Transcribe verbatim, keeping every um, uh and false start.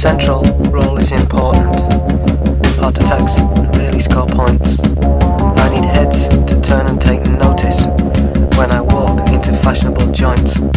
central role is important. Heart attacks really score points. I need heads to turn and take notice when I walk into fashionable joints.